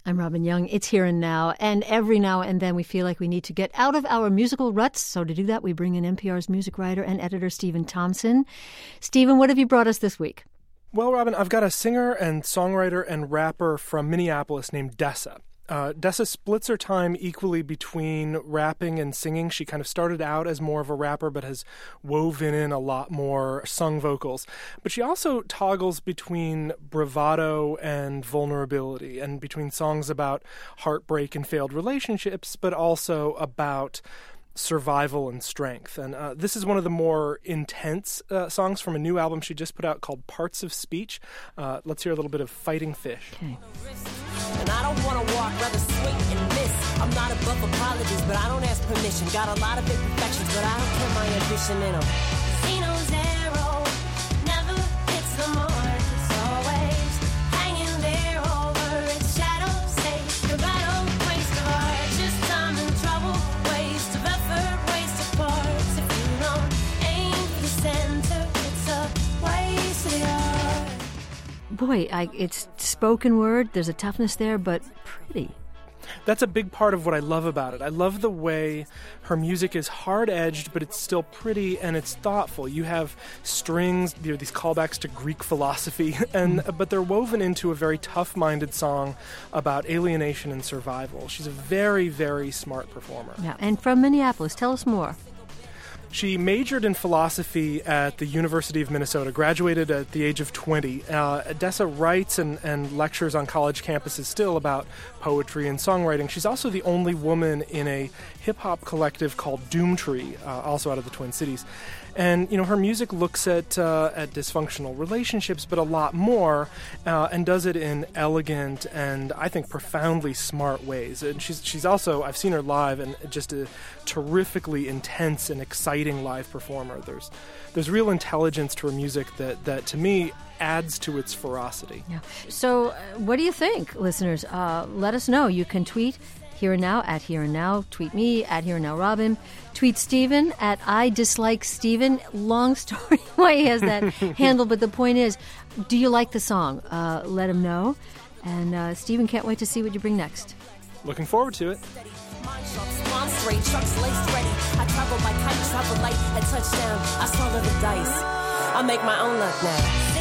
I'm Robin Young. It's Here and Now. And every now and then we feel like we need to get out of our musical ruts. So to do that, we bring in NPR's music writer and editor, Stephen Thompson. Stephen, what have you brought us this week? Well, Robin, I've got a singer and songwriter and rapper from Minneapolis named Dessa. Dessa splits her time equally between rapping and singing. She kind of started out as more of a rapper, but has woven in a lot more sung vocals. But she also toggles between bravado and vulnerability, and between songs about heartbreak and failed relationships, but also about survival and strength. And this is one of the more intense songs from a new album she just put out called Parts of Speech. Let's hear a little bit of Fighting Fish. Okay. And I don't want to walk, rather swing and miss. I'm not above apologies, but I don't ask permission. Got a lot of imperfections, but I don't kill my ambition in them. Zeno's arrow never hits the mark. It's always hanging there over its shadow. Say goodbye, oh, waste of art. Just time and trouble, waste of effort, waste of parts. If you don't aim for the center, it's a waste of art. Boy, it's spoken word. There's a toughness there, but pretty. That's a big part of what I love about it. I love the way her music is hard-edged, but it's still pretty and it's thoughtful. You have strings, these callbacks to Greek philosophy, but they're woven into a very tough-minded song about alienation and survival. She's a very, very smart performer. Yeah, and from Minneapolis, tell us more. She majored in philosophy at the University of Minnesota, graduated at the age of 20. Dessa writes and lectures on college campuses still about poetry and songwriting. She's also the only woman in a hip-hop collective called Doomtree, also out of the Twin Cities. And, her music looks at dysfunctional relationships, but a lot more, and does it in elegant and, I think, profoundly smart ways. And she's also, I've seen her live, and just a terrifically intense and exciting live performer. There's real intelligence to her music that to me, adds to its ferocity. Yeah. So what do you think, listeners? Let us know. You can tweet Here and Now at Here and Now. Tweet me at Here and Now Robin. Tweet Stephen at I Dislike Stephen. Long story why he has that handle, but the point is, do you like the song? Let him know. And Stephen, can't wait to see what you bring next. Looking forward to it. I travel by kite, travel light at touchdown. I swallow the dice. I make my own luck now.